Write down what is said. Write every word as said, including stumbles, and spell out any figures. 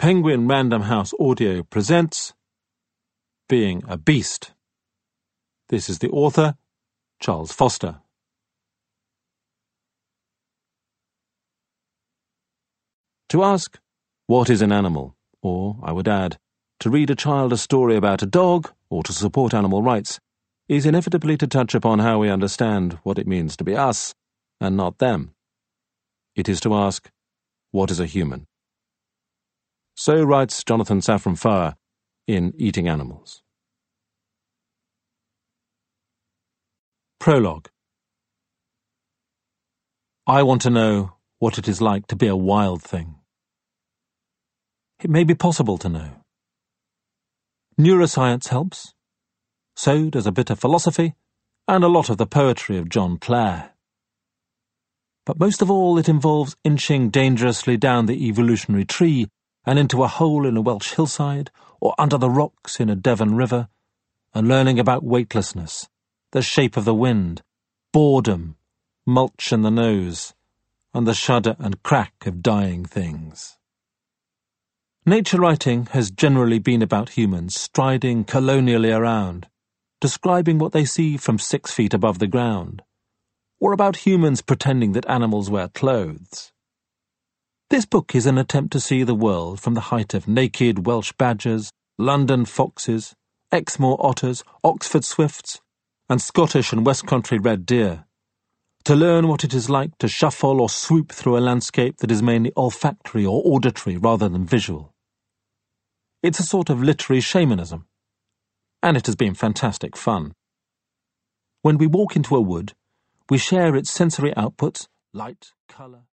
Penguin Random House Audio presents Being a Beast. This is the author, Charles Foster. To ask, what is an animal? Or, I would add, to read a child a story about a dog, or to support animal rights, is inevitably to touch upon how we understand what it means to be us, and not them. It is to ask, what is a human? So writes Jonathan Safran Foer in Eating Animals. Prologue. I want to know what it is like to be a wild thing. It may be possible to know. Neuroscience helps. So does a bit of philosophy and a lot of the poetry of John Clare. But most of all, it involves inching dangerously down the evolutionary tree and into a hole in a Welsh hillside or under the rocks in a Devon river, and learning about weightlessness, the shape of the wind, boredom, mulch in the nose, and the shudder and crack of dying things. Nature writing has generally been about humans striding colonially around, describing what they see from six feet above the ground, or about humans pretending that animals wear clothes. This book is an attempt to see the world from the height of naked Welsh badgers, London foxes, Exmoor otters, Oxford swifts, and Scottish and West Country red deer, to learn what it is like to shuffle or swoop through a landscape that is mainly olfactory or auditory rather than visual. It's a sort of literary shamanism, and it has been fantastic fun. When we walk into a wood, we share its sensory outputs, light, colour,